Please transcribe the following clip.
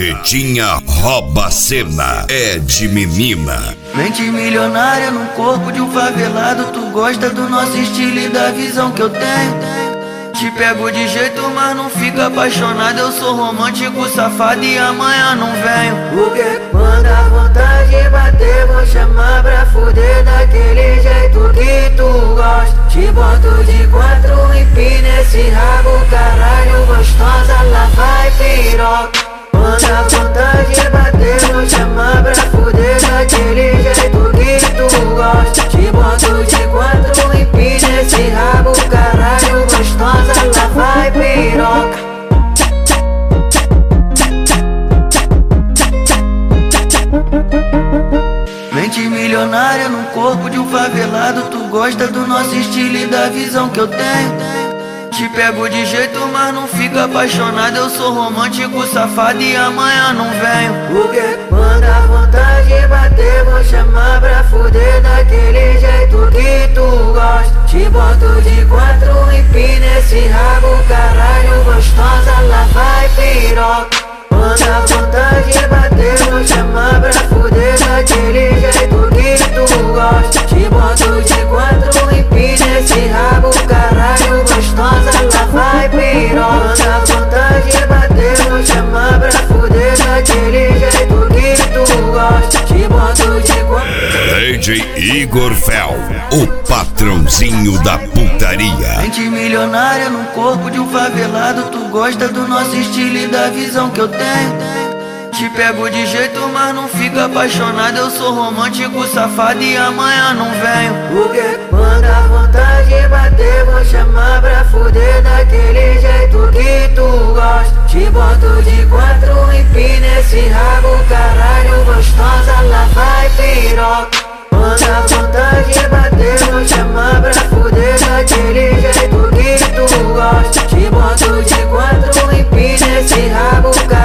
Carretinha rouba a cena, é de menina. Mente milionária no corpo de um favelado. Tu gosta do nosso estilo e da visão que eu tenho. Te pego de jeito, mas não fica apaixonado. Eu sou romântico, safado e amanhã não venho. Porque quando a vontade bater, vou chamar pra fuder daquele jeito que tu gosta. Te boto de quatro, empina esse rabo, caralho, gostosa, lá vai piroca. Quando a vontade bater, vou chamar pra fuder daquele jeito que tu gosta. Te boto de quatro, empina esse rabo, caralho, gostosa, lá vai piroca. Mente milionária no corpo de um favelado. Tu gosta do nosso estilo e da visão que eu tenho. Te pego de jeito, mas não fica apaixonado. Eu sou romântico, safado e amanhã não venho. Porque quando a vontade bater, vou chamar pra fuder daquele jeito que tu gosta. Te boto de quatro, empina esse rabo, caralho, gostosa, lá vai piroca. Quando a vontade bater, vou chamar pra fuder daquele jeito que tu gosta. Te boto de quatro, empina esse rabo, caralho, gostosa, lá vai piroca. Quando a vontade bater, vou chamar pra fuder daquele jeito que tu gosta. Te boto de quatro. DJ Igor Fel, o patrãozinho da putaria. Mente milionária no corpo de um favelado. Tu gosta do nosso estilo e da visão que eu tenho. Te pego de jeito, mas não fica apaixonado. Eu sou romântico, safado e amanhã não venho. Porque quando a vontade bater, vou chamar pra fuder daquele jeito que tu gosta. Te boto de quatro, empina esse rabo, caralho, gostosa, lá vai piroca. Quando a vontade bater, vou chamar pra fuder daquele jeito que tu gosta. Te boto de quatro, empina esse rabo, caralho.